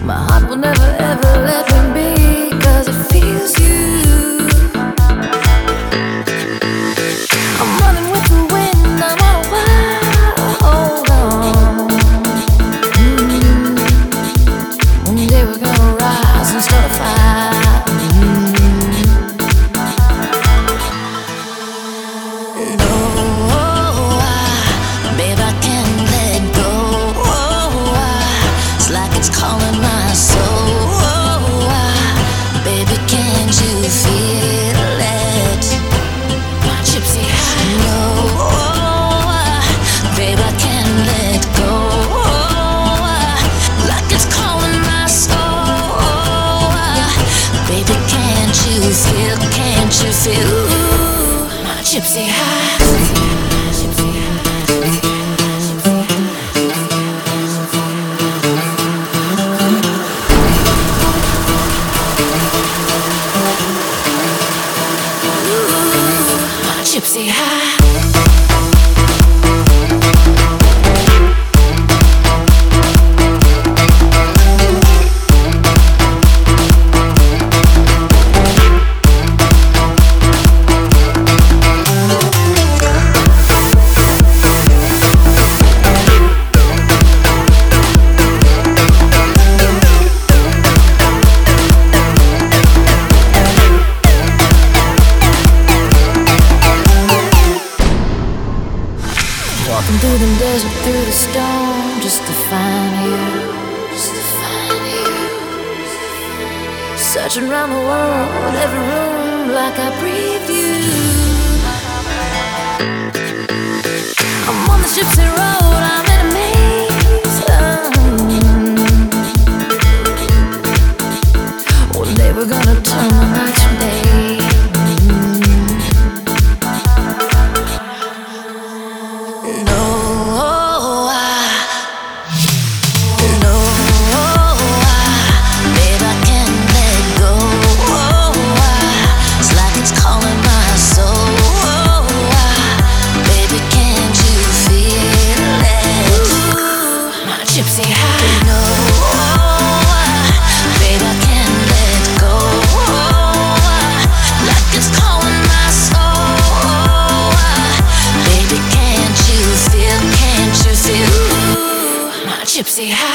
My heart will never ever let me be, 'cause it feels you. I'm running with the wind, I'm on a wild hold on. One day we're gonna rise and start a fire. No, babe, I can't let go. It's like it's calling my soul. Baby, can't you feel it? My gypsy high. No, babe, I can't let go. Like it's calling my soul. Baby, can't you feel? Can't you feel? My gypsy high. Gypsy high. Walking through the desert, through the storm, just to find you, just to find you. Searching around the world, every room, like I breathe you. I'm on the gypsy road, I'm in a maze. One day we're gonna turn the nights from day. Gypsy high. No, babe, I can't let go. Like it's calling my soul. Baby, can't you feel? Can't you feel? My gypsy high.